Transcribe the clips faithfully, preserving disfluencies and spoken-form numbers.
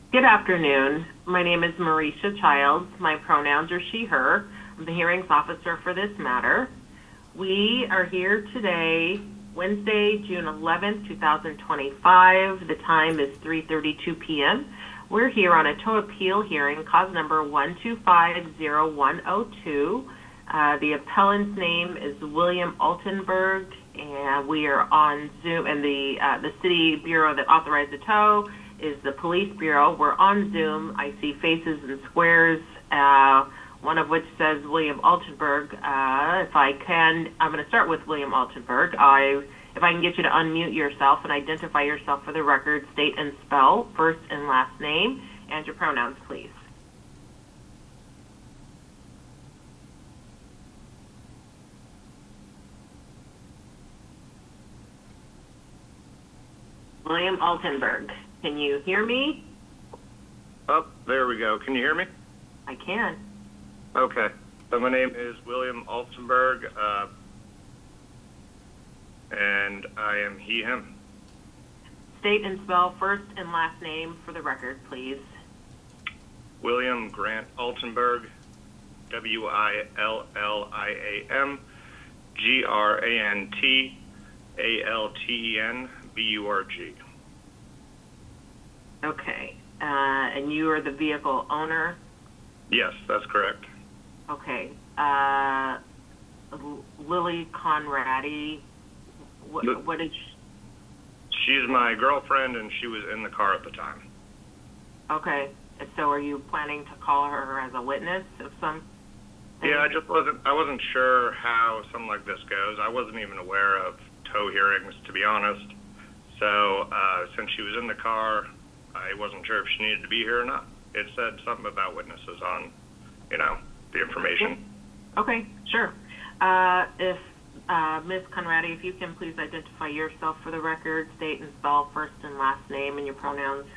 Good afternoon. My name is Marisha Childs. My pronouns are she, her. I'm the hearings officer for this matter. We are here today, Wednesday, June eleventh, two thousand twenty-five. The time is three thirty-two p m We're here on a tow appeal hearing, cause number one two five zero one zero two. Uh, the appellant's name is William Altenberg, and we are on Zoom, and the uh, the city bureau that authorized the tow is the police bureau. We're on Zoom. I see faces and squares, uh, one of which says William Altenberg. Uh, if I can, I'm going to start with William Altenberg. I, if I can get you to unmute yourself and identify yourself for the record, state and spell first and last name, and your pronouns, please. William Altenberg, can you hear me? Oh, there we go. Can you hear me? I can. Okay. So my name is William Altenberg, uh, and I am he, him. State and spell first and last name for the record, please. William Grant Altenberg, W I L L I A M, G R A N T A L T E N B U R G. Okay. Uh, and you are the vehicle owner? Yes, that's correct. Okay. Uh, Lily Conradi, what, what is she? She's my girlfriend, and she was in the car at the time. Okay. So are you planning to call her as a witness of some? Yeah, I just wasn't, I wasn't sure how something like this goes. I wasn't even aware of tow hearings, to be honest. So uh, since she was in the car, I wasn't sure if she needed to be here or not. It said something about witnesses on, you know, the information. Okay, sure. Uh, if uh, Miz Conradi, if you can please identify yourself for the record, state and spell first and last name and your pronouns.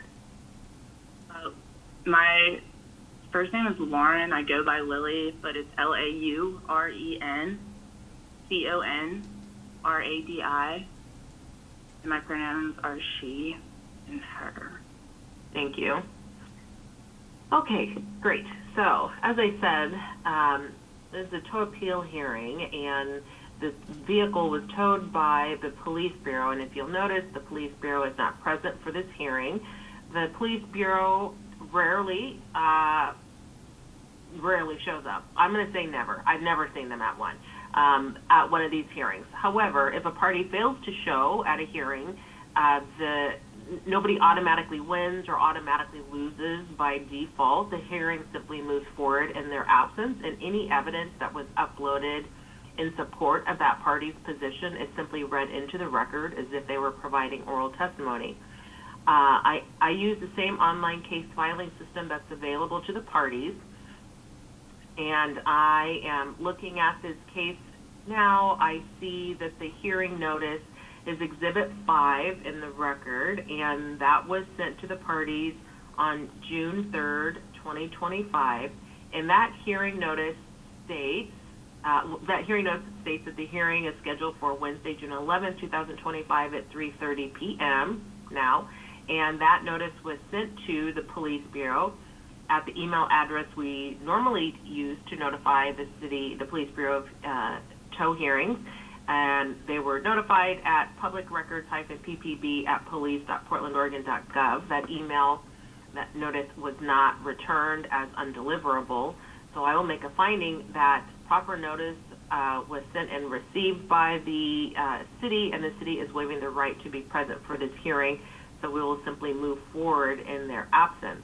Uh, my first name is Lauren. I go by Lily, but it's L A U R E N C O N R A D I. And my pronouns are she and her. Thank you. Okay, great. So, as I said, um, this is a tow appeal hearing, and the vehicle was towed by the police bureau. And if you'll notice, the police bureau is not present for this hearing. The police bureau rarely, uh, rarely shows up. I'm going to say never. I've never seen them at one. Um, at one of these hearings. However, if a party fails to show at a hearing, uh, the nobody automatically wins or automatically loses by default. The hearing simply moves forward in their absence, and any evidence that was uploaded in support of that party's position is simply read into the record as if they were providing oral testimony. Uh, I, I use the same online case filing system that's available to the parties, and I am looking at this case now. I see that the hearing notice is Exhibit five in the record, and that was sent to the parties on June third, twenty twenty-five. And that hearing notice states, uh, that hearing notice states that the hearing is scheduled for Wednesday, June eleventh, two thousand twenty-five at three thirty p m now. And that notice was sent to the police bureau at the email address we normally use to notify the city, the police bureau of uh, tow hearings, and they were notified at public records P P B at police dot portland oregon dot gov. That email, that notice was not returned as undeliverable, so I will make a finding that proper notice uh, was sent and received by the uh, city, and the city is waiving the right to be present for this hearing, so we will simply move forward in their absence.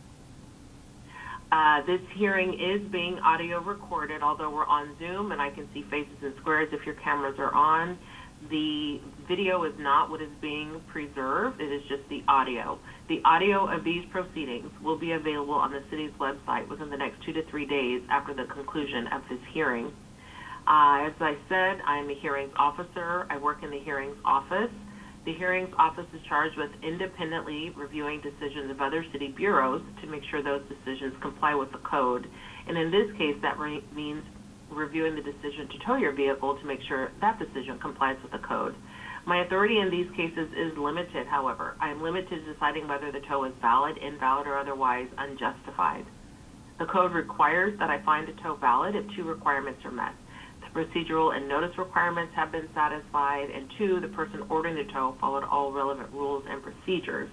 Uh, this hearing is being audio recorded, although we're on Zoom and I can see faces and squares if your cameras are on. The video is not what is being preserved, it is just the audio. The audio of these proceedings will be available on the city's website within the next two to three days after the conclusion of this hearing. Uh, as I said, I'm a hearings officer. I work in the hearings office. The hearings office is charged with independently reviewing decisions of other city bureaus to make sure those decisions comply with the code. And in this case, that re means reviewing the decision to tow your vehicle to make sure that decision complies with the code. My authority in these cases is limited, however. I am limited to deciding whether the tow is valid, invalid, or otherwise unjustified. The code requires that I find a tow valid if two requirements are met. The procedural and notice requirements have been satisfied, and two, the person ordering the tow followed all relevant rules and procedures.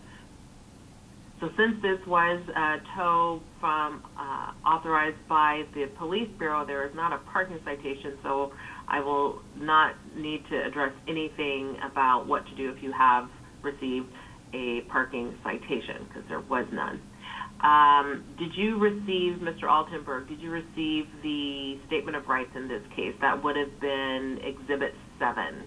So since this was a tow from uh, authorized by the police bureau, there is not a parking citation, so I will not need to address anything about what to do if you have received a parking citation, because there was none. Um, did you receive, Mister Altenberg, did you receive the statement of rights in this case? That would have been Exhibit seven.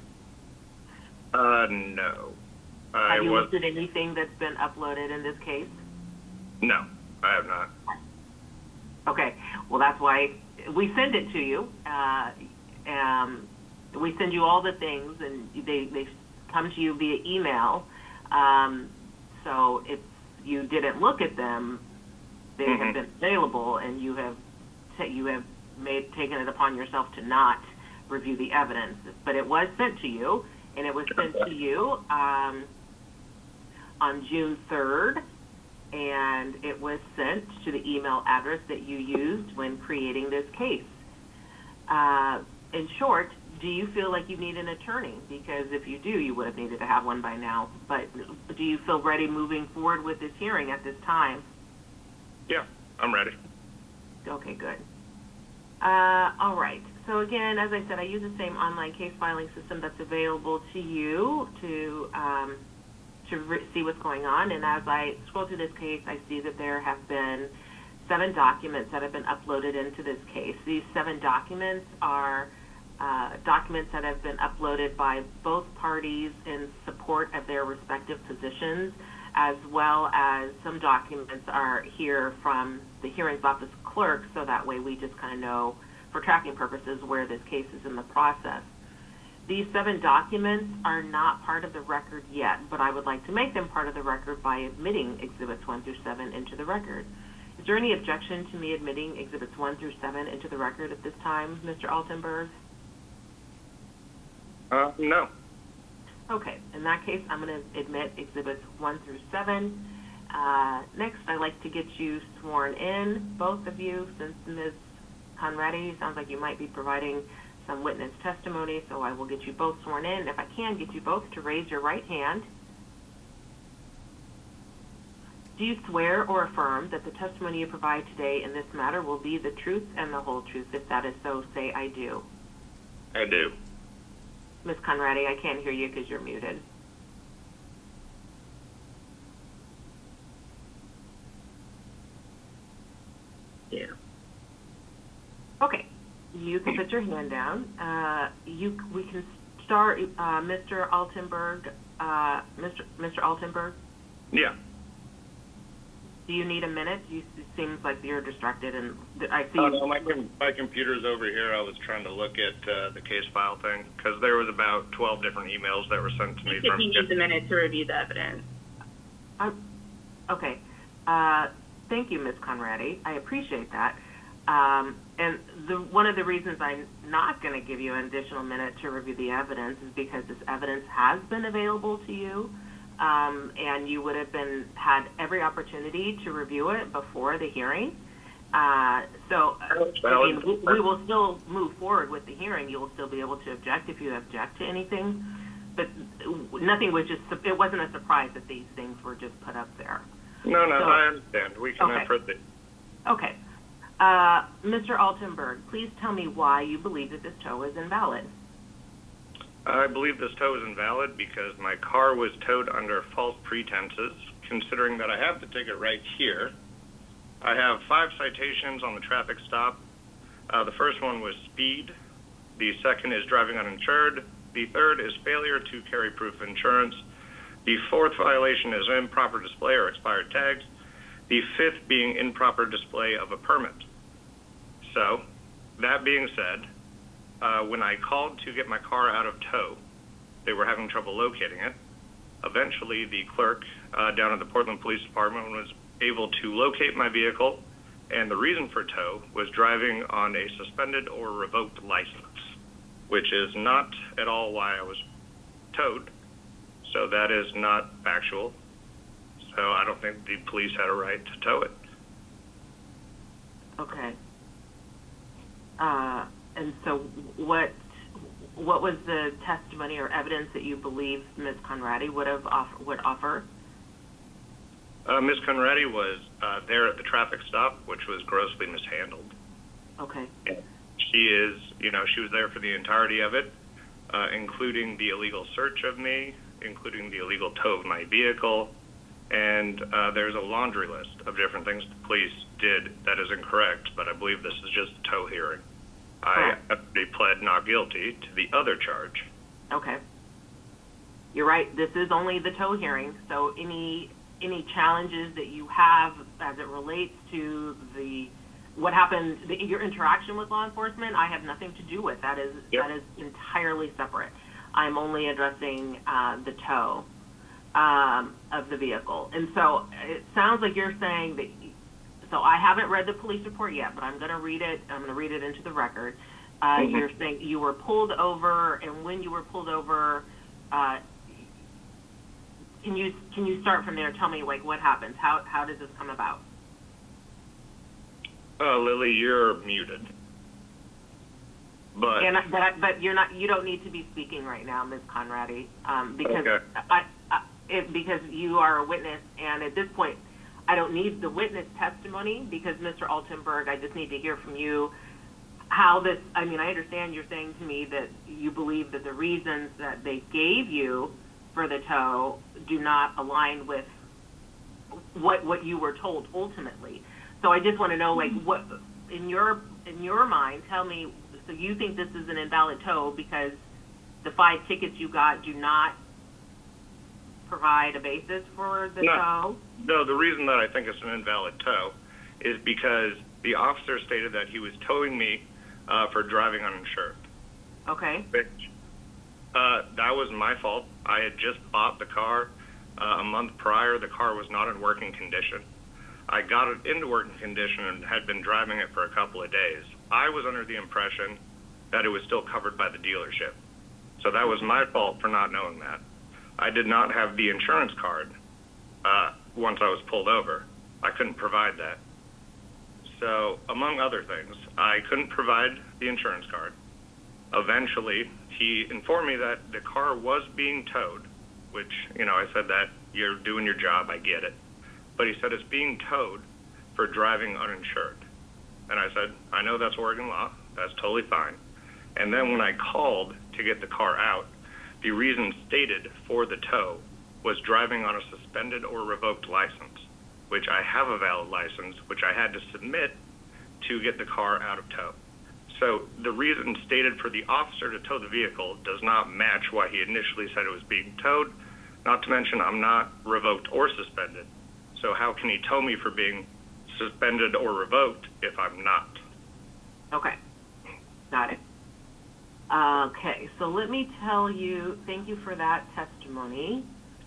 Uh, no. I Have you was, looked at anything that's been uploaded in this case? No, I have not. Okay, well, that's why we send it to you. Uh, um, we send you all the things, and they, they come to you via email. Um, so if you didn't look at them, they Mm-hmm. have been available, and you have you have made taken it upon yourself to not review the evidence. But it was sent to you, and it was sent to you um, on June third, and it was sent to the email address that you used when creating this case. Uh, in short, do you feel like you need an attorney? Because if you do, you would have needed to have one by now. But do you feel ready moving forward with this hearing at this time? Yeah, I'm ready. Okay, good. Uh, all right. So again, as I said, I use the same online case filing system that's available to you to um, to re- see what's going on. And as I scroll through this case, I see that there have been seven documents that have been uploaded into this case. These seven documents are uh, documents that have been uploaded by both parties in support of their respective positions, as well as some documents are here from the hearings office clerk, so that way we just kind of know, for tracking purposes, where this case is in the process. These seven documents are not part of the record yet, but I would like to make them part of the record by admitting Exhibits one through seven into the record. Is there any objection to me admitting Exhibits one through seven into the record at this time, Mister Altenberg? Uh, no. Okay, in that case, I'm going to admit Exhibits one through seven. Uh, next, I'd like to get you sworn in, both of you, since Miz Conradi sounds like you might be providing some witness testimony, so I will get you both sworn in. If I can, get you both to raise your right hand. Do you swear or affirm that the testimony you provide today in this matter will be the truth and the whole truth? If that is so, say I do. I do. Miz Conradi, I can't hear you because you're muted. Yeah. Okay, you can put your hand down. Uh, you, we can start, uh, Mister Altenberg. Uh, Mister Mister Altenberg, Yeah. do you need a minute? You, it seems like you're distracted, and I see. Oh, no, my, com- my computer's over here. I was trying to look at uh, the case file thing, because there was about twelve different emails that were sent to me. If From he needs a minute to review the evidence. I'm, okay. Uh, thank you, Miz Conradi. I appreciate that. Um, and the, one of the reasons I'm not going to give you an additional minute to review the evidence is because this evidence has been available to you, um, and you would have been had every opportunity to review it before the hearing. Uh, so I mean, we, we will still move forward with the hearing. You will still be able to object if you object to anything, but nothing was just, it wasn't a surprise that these things were just put up there. No, no, So, I understand. We can okay. proceed. Okay. Uh, Mister Altenberg, please tell me why you believe that this tow is invalid. I believe this tow is invalid because my car was towed under false pretenses, considering that I have the ticket right here. I have five citations on the traffic stop. Uh, the first one was speed. The second is driving uninsured. The third is failure to carry proof of insurance. The fourth violation is improper display or expired tags. The fifth being improper display of a permit. So, that being said, uh, when I called to get my car out of tow, they were having trouble locating it. Eventually, the clerk uh, down at the Portland Police Department was able to locate my vehicle, and the reason for tow was driving on a suspended or revoked license, which is not at all why I was towed. So that is not factual. So I don't think the police had a right to tow it. Okay. Uh, and so what what was the testimony or evidence that you believe Miz Conradi would have offer, would offer? Uh, Miz Conradi was uh, there at the traffic stop, which was grossly mishandled. Okay. She is, you know, she was there for the entirety of it, uh, including the illegal search of me, including the illegal tow of my vehicle, and uh, there's a laundry list of different things the police did that is incorrect, but I believe this is just a tow hearing. I actually pled not guilty to the other charge. Okay. You're right. This is only the tow hearing, so any any challenges that you have as it relates to the what happened, the, your interaction with law enforcement, I have nothing to do with. That is Yep. that is entirely separate. I'm only addressing uh, the tow um, of the vehicle, and so it sounds like you're saying that. So I haven't read the police report yet, but I'm going to read it. I'm going to read it into the record. Uh, Mm-hmm. You're saying you were pulled over, and when you were pulled over, uh, can you can you start from there? Tell me, like, what happens? How how does this come about? Uh, Lily, you're muted. But And I- but I, but you're not. You don't need to be speaking right now, Miz Conradi, um, because Okay. I, I it, because you are a witness, and at this point, I don't need the witness testimony because Mister Altenberg, I just need to hear from you how this. I mean, I understand you're saying to me that you believe that the reasons that they gave you for the tow do not align with what what you were told ultimately. So I just want to know, like, what in your in your mind, tell me. So you think this is an invalid tow because the five tickets you got do not provide a basis for the No. tow? No, the reason that I think it's an invalid tow is because the officer stated that he was towing me uh, for driving uninsured. Okay. Which, uh, that was my fault. I had just bought the car uh, a month prior. The car was not in working condition. I got it into working condition and had been driving it for a couple of days. I was under the impression that it was still covered by the dealership. So that was my fault for not knowing that. I did not have the insurance card uh, once I was pulled over. I couldn't provide that. So, among other things, I couldn't provide the insurance card. Eventually, he informed me that the car was being towed, which, you know, I said that you're doing your job, I get it. But he said it's being towed for driving uninsured. And I said, I know that's Oregon law. That's totally fine. And then when I called to get the car out, the reason stated for the tow was driving on a suspended or revoked license, which I have a valid license, which I had to submit to get the car out of tow. So the reason stated for the officer to tow the vehicle does not match why he initially said it was being towed, not to mention I'm not revoked or suspended. So how can he tow me for being suspended or revoked if I'm not? Okay. Got it. Okay, so let me tell you, thank you for that testimony.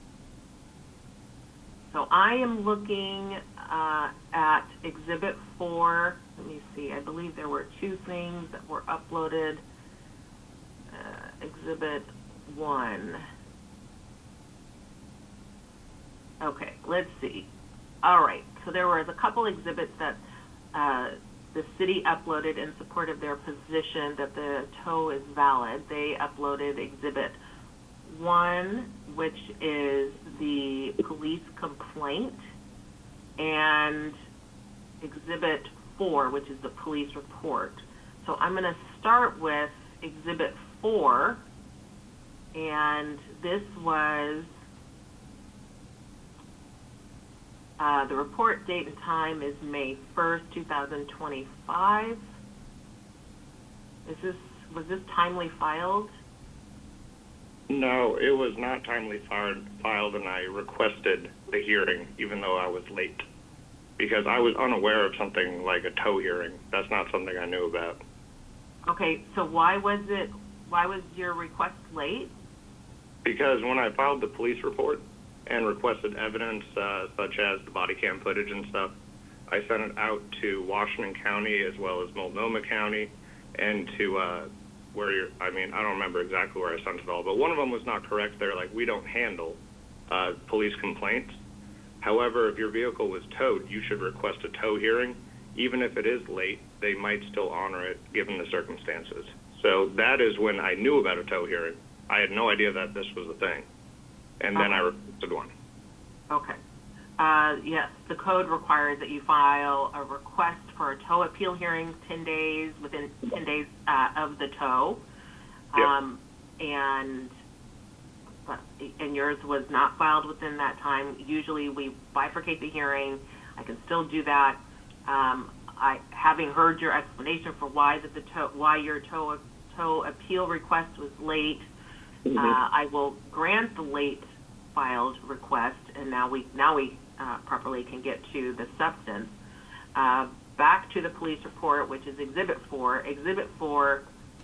So I am looking uh, at Exhibit four. Let me see, I believe there were two things that were uploaded. Uh, exhibit one. Okay, let's see. All right, so there was a couple exhibits that uh, the city uploaded in support of their position that the tow is valid. They uploaded Exhibit one, which is the police complaint, and Exhibit four, which is the police report. So I'm going to start with Exhibit four, and this was Uh, the report date and time is May first, two thousand twenty-five. Is this, was this timely filed? No, it was not timely filed, filed, and I requested the hearing, even though I was late, because I was unaware of something like a tow hearing. That's not something I knew about. Okay, so why was it, why was your request late? Because when I filed the police report and requested evidence uh, such as the body cam footage and stuff, I sent it out to Washington County as well as Multnomah County and to uh, where you're, I mean, I don't remember exactly where I sent it all, but one of them was not correct. They're like, we don't handle uh, police complaints. However, if your vehicle was towed, you should request a tow hearing. Even if it is late, they might still honor it given the circumstances. So that is when I knew about a tow hearing. I had no idea that this was a thing. And then Okay. I requested one. Okay. Uh, yes, the code requires that you file a request for a tow appeal hearing ten days, within ten days uh, of the tow. Yep. Um, and but, and yours was not filed within that time. Usually we bifurcate the hearing. I can still do that. Um, I, having heard your explanation for why that the tow, why your tow tow appeal request was late, Mm-hmm. uh, I will grant the late filed request, and now we now we uh, properly can get to the substance. Uh, back to the police report, which is Exhibit four. Exhibit four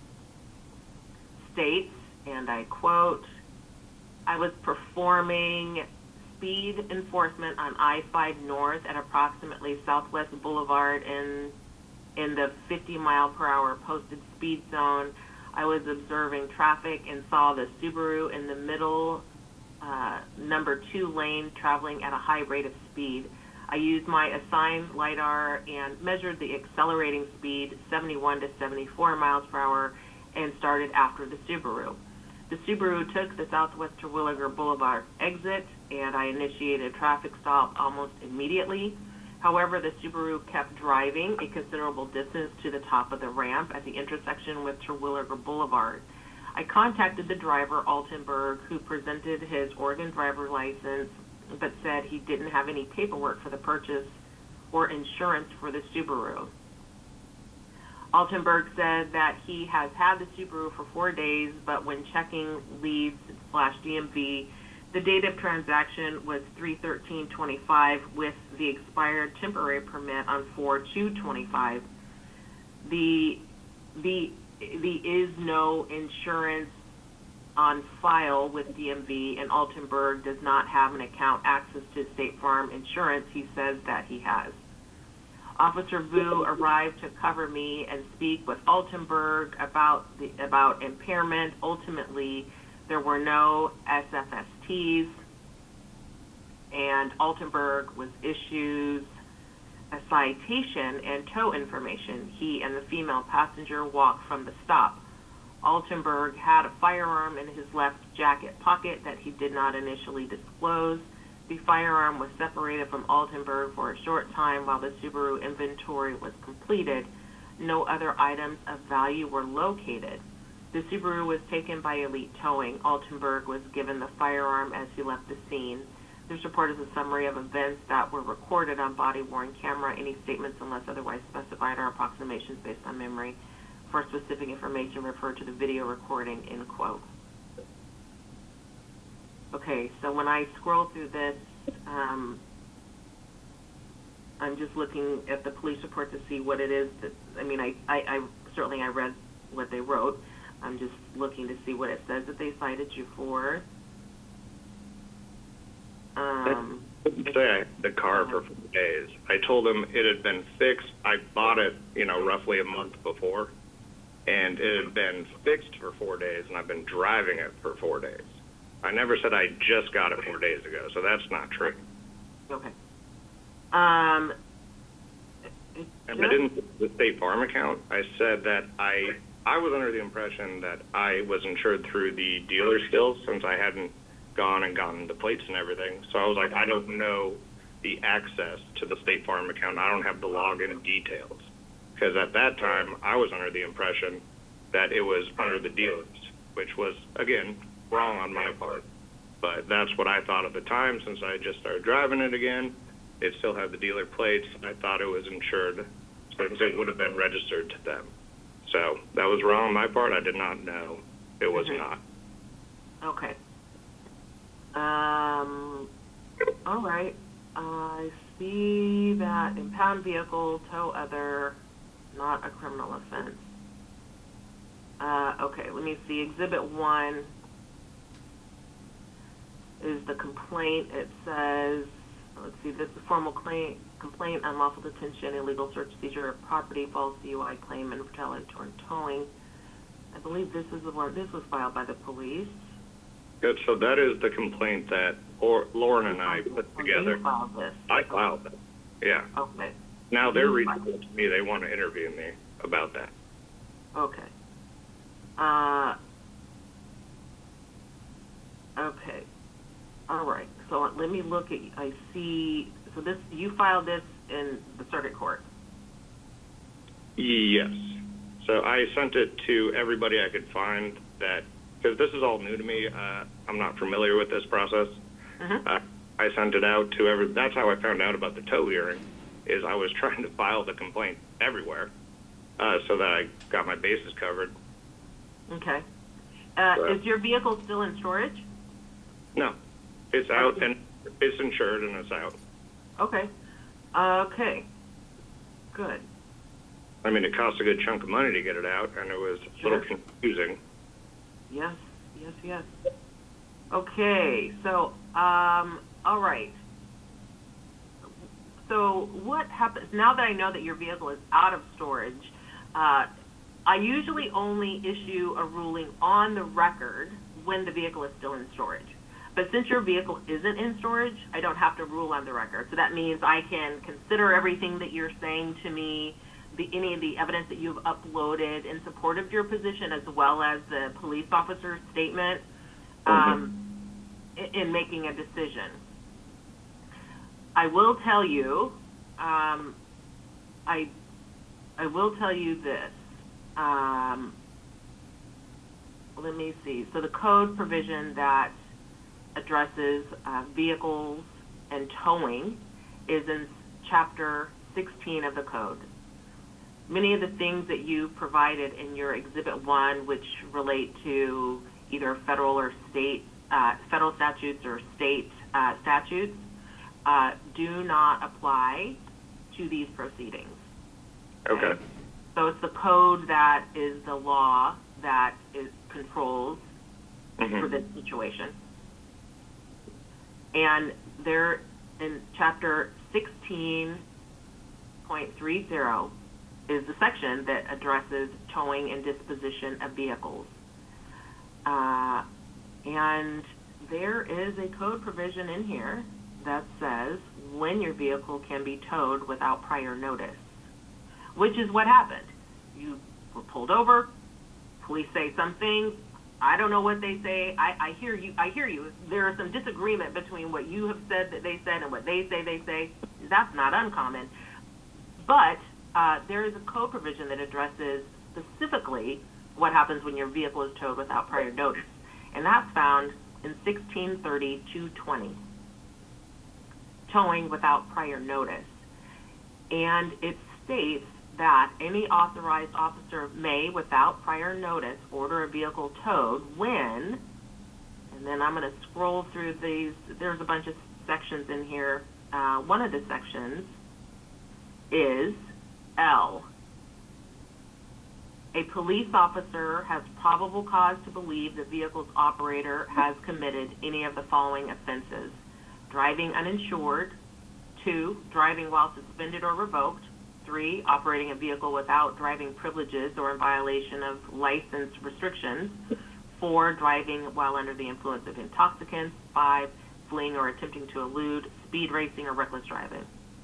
states, and I quote, I was performing speed enforcement on I five North at approximately Southwest Boulevard in in the fifty mile per hour posted speed zone. I was observing traffic and saw the Subaru in the middle uh, number two lane traveling at a high rate of speed. I used my assigned LiDAR and measured the accelerating speed, seventy-one to seventy-four miles per hour, and started after the Subaru. The Subaru took the Southwest Terwilliger Boulevard exit, and I initiated a traffic stop almost immediately. However, the Subaru kept driving a considerable distance to the top of the ramp at the intersection with Terwilliger Boulevard. I contacted the driver, Altenberg, who presented his Oregon driver's license, but said he didn't have any paperwork for the purchase or insurance for the Subaru. Altenberg said that he has had the Subaru for four days, but when checking leads slash D M V, the date of transaction was three thirteen twenty-five with the expired temporary permit on four two twenty-five. The, the, the is no insurance on file with D M V, and Altenberg does not have an account access to State Farm Insurance. He says that he has. Officer Vu arrived to cover me and speak with Altenberg about the about impairment. Ultimately, there were no S F S Ts, and Altenberg was issued a citation and tow information. He and the female passenger walked from the stop. Altenberg had a firearm in his left jacket pocket that he did not initially disclose. The firearm was separated from Altenberg for a short time while the Subaru inventory was completed. No other items of value were located. The Subaru was taken by Elite Towing. Altenberg was given the firearm as he left the scene. This report is a summary of events that were recorded on body-worn camera. Any statements, unless otherwise specified, are approximations based on memory. For specific information, refer to the video recording, end quote. Okay, so when I scroll through this, um, I'm just looking at the police report to see what it is that, I mean, I, I, I certainly I read what they wrote. I'm just looking to see what it says that they cited you for. Um, I didn't say I had the car for four days. I told him it had been fixed. I bought it, you know, roughly a month before, and it had been fixed for four days, and I've been driving it for four days. I never said I just got it four days ago, so that's not true. Okay. Um, And I didn't the State Farm account. I said that I I was under the impression that I was insured through the dealer still, since I hadn't gone and gotten the plates and everything. So I was like, I don't know the access to the State Farm account. I don't have the login details. Because at that time, I was under the impression that it was under the dealers, which was, again, wrong on my part. But that's what I thought at the time, since I just started driving it again. It still had the dealer plates. I thought it was insured, since it would have been registered to them. So that was wrong on my part. I did not know it was Mhm. not. Okay. Um, all right. I see that impound vehicle, tow other, not a criminal offense. Uh, okay, let me see. Exhibit one is the complaint. It says, let's see, this is a formal claim, complaint, unlawful detention, illegal search, seizure of property, false D U I claim, and retaliatory towing. I believe this is the one, this was filed by the police. Good. So that is the complaint that or, Lauren and I put Oh, together. you filed this. I filed that. Yeah. Okay, Now they're You reaching filed out to me. They want to interview me about that. okay. Uh, okay, all right, so let me look at, I see, so this, you filed this in the circuit court? Yes. So I sent it to everybody I could find that, because this is all new to me. Uh, I'm not familiar with this process. Mm-hmm. Uh, I sent it out to every, that's how I found out about the tow hearing, is I was trying to file the complaint everywhere uh, so that I got my bases covered. Okay. Uh, Right. is your vehicle still in storage? No, it's out and it's insured and it's out. Okay. Okay. Good. I mean, it cost a good chunk of money to get it out, and it was a little Sure. confusing. Yes, yes, yes. Okay, so, um, all right. So what happens, now that I know that your vehicle is out of storage, uh, I usually only issue a ruling on the record when the vehicle is still in storage. But since your vehicle isn't in storage, I don't have to rule on the record. So that means I can consider everything that you're saying to me, the, any of the evidence that you've uploaded in support of your position, as well as the police officer's statement, um, in, in making a decision. I will tell you, um, I, I will tell you this. Um, let me see. So the code provision that addresses uh, vehicles and towing is in chapter sixteen of the code. Many of the things that you provided in your exhibit one, which relate to either federal or state, uh, federal statutes or state uh, statutes, uh, do not apply to these proceedings. Okay. So it's the code that is the law that is controls Mhm. for this situation. And there, in chapter sixteen point three zero, is the section that addresses towing and disposition of vehicles. Uh, and there is a code provision in here that says when your vehicle can be towed without prior notice, which is what happened. You were pulled over, police say something, I don't know what they say, I, I hear you, I hear you. There is some disagreement between what you have said that they said and what they say they say. That's not uncommon. But uh, there is a code provision that addresses specifically what happens when your vehicle is towed without prior notice. And that's found in sixteen thirty two twenty, towing without prior notice. And it states that any authorized officer may, without prior notice, order a vehicle towed when, and then I'm going to scroll through these, there's a bunch of sections in here. Uh, one of the sections is L. A police officer has probable cause to believe the vehicle's operator has committed any of the following offenses: driving uninsured, two, driving while suspended or revoked, three, operating a vehicle without driving privileges or in violation of license restrictions, four, driving while under the influence of intoxicants, five, fleeing or attempting to elude, speed racing or reckless driving.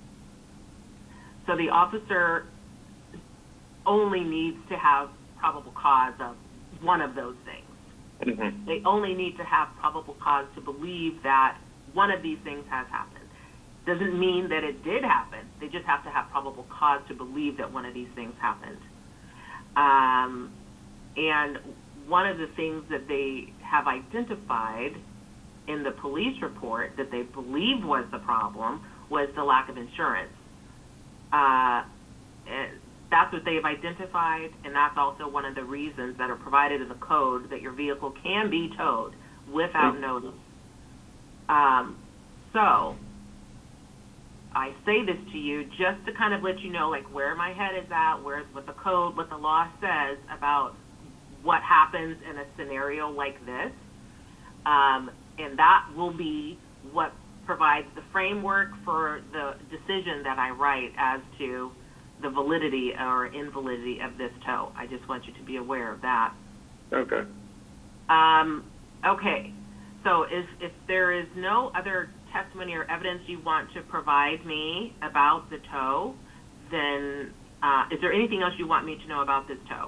So the officer only needs to have probable cause of one of those things. Mhm. They only need to have probable cause to believe that one of these things has happened. Doesn't mean that it did happen. They just have to have probable cause to believe that one of these things happened. Um, and one of the things that they have identified in the police report that they believe was the problem was the lack of insurance. Uh, that's what they've identified, and that's also one of the reasons that are provided in the code that your vehicle can be towed without notice. Um, so I say this to you just to kind of let you know, like, where my head is at, where what the code, what the law says about what happens in a scenario like this, um, and that will be what provides the framework for the decision that I write as to the validity or invalidity of this tow. I just want you to be aware of that. Okay. Um, okay, so if, if there is no other testimony or evidence you want to provide me about the tow, then uh, is there anything else you want me to know about this tow?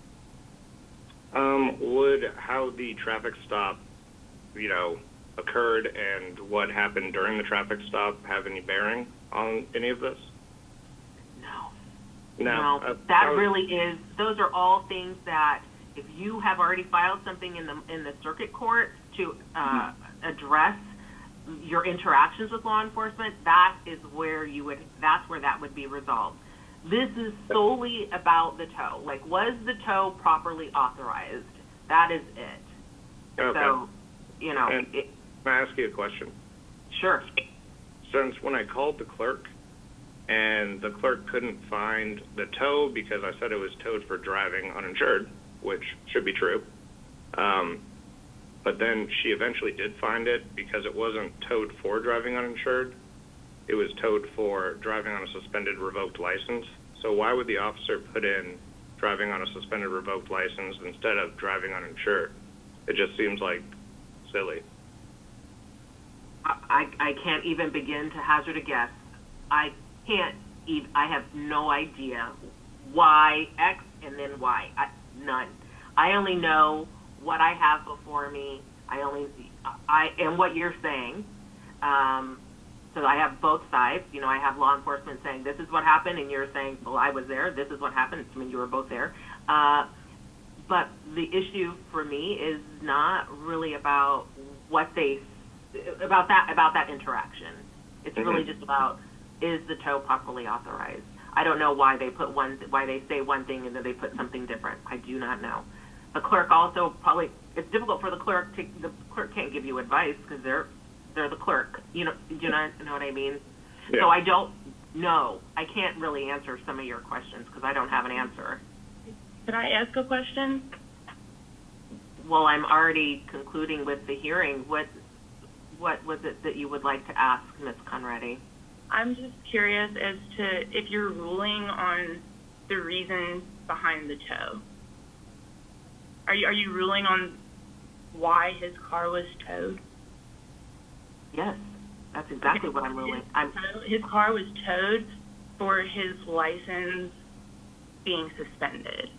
Um, would how the traffic stop, you know, occurred and what happened during the traffic stop have any bearing on any of this? No. No. No, uh, that I was- really is, those are all things that if you have already filed something in the, in the circuit court to uh, address your interactions with law enforcement, that is where you would, that's where that would be resolved. This is solely about the tow. Like, was the tow properly authorized? That is it. Okay. So, you know, And it, can I ask you a question? sure. Since when I called the clerk and the clerk couldn't find the tow because I said it was towed for driving uninsured, which should be true, um, but then she eventually did find it because it wasn't towed for driving uninsured. It was towed for driving on a suspended revoked license. So why would the officer put in driving on a suspended revoked license instead of driving uninsured? It just seems like silly. I, I can't even begin to hazard a guess. I can't even, I have no idea why X and then Y. I, none. I only know what I have before me. I only, I, and what you're saying. Um, so I have both sides. You know, I have law enforcement saying this is what happened, and you're saying, well, I was there. This is what happened. I mean, you were both there. Uh, but the issue for me is not really about what they, about that, about that interaction. It's Mm-hmm. really just about, is the tow properly authorized? I don't know why they put one, why they say one thing and then they put something different. I do not know. The clerk also probably, it's difficult for the clerk to, the clerk can't give you advice because they're, they're the clerk. You know, do you not know what I mean? Yeah. So I don't know. I can't really answer some of your questions because I don't have an answer. Could I ask a question? Well, I'm already concluding with the hearing. What, what was it that you would like to ask, Miz Conradi? I'm just curious as to if you're ruling on the reason behind the tow. Are you, are you ruling on why his car was towed? Yes, that's exactly what I'm ruling. I'm, His car was towed for his license being suspended.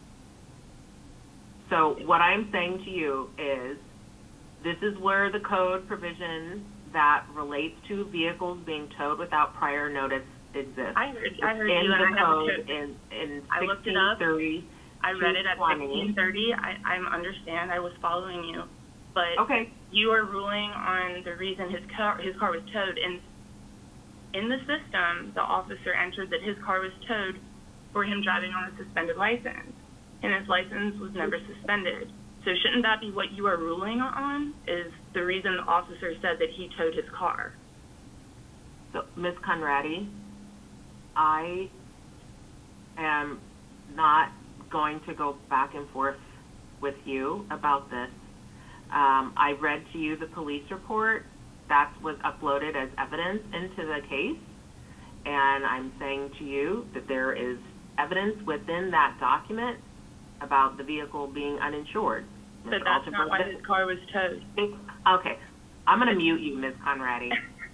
so what I'm saying to you is this is where the code provision that relates to vehicles being towed without prior notice exists. I heard, I heard in you, and the I have code a in, in I looked it up. sixteen thirty. I read it at twenty. sixteen thirty. I, I understand. I was following you. But Okay. you are ruling on the reason his car, his car was towed. And in the system, the officer entered that his car was towed for him driving on a suspended license. And his license was never suspended. So shouldn't that be what you are ruling on, is the reason the officer said that he towed his car? So, Miz Conradi, I am not going to go back and forth with you about this. Um, I read to you the police report that was uploaded as evidence into the case, and I'm saying to you that there is evidence within that document about the vehicle being uninsured. But Mister that's not why Altenberg, his car was towed. okay, I'm going to mute you, Miz Conradi.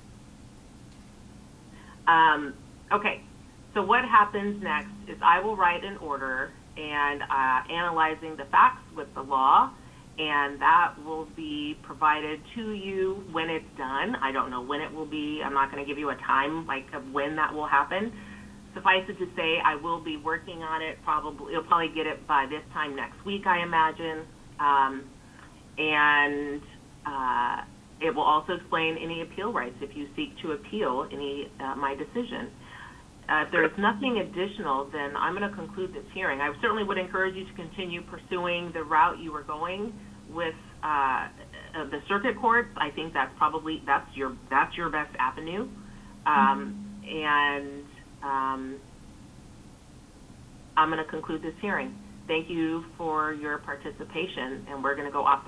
Um, okay, so what happens next is I will write an order and uh, analyzing the facts with the law, and that will be provided to you when it's done. I don't know when it will be. I'm not going to give you a time like of when that will happen. Suffice it to say, I will be working on it. Probably you'll probably get it by this time next week, I imagine, um, and uh, it will also explain any appeal rights if you seek to appeal any uh, my decision. Uh, if there is nothing additional, then I'm going to conclude this hearing. I certainly would encourage you to continue pursuing the route you were going with uh, uh, the circuit courts. I think that's probably that's your that's your best avenue, um, mm-hmm. and um, I'm going to conclude this hearing. Thank you for your participation, and we're going to go off the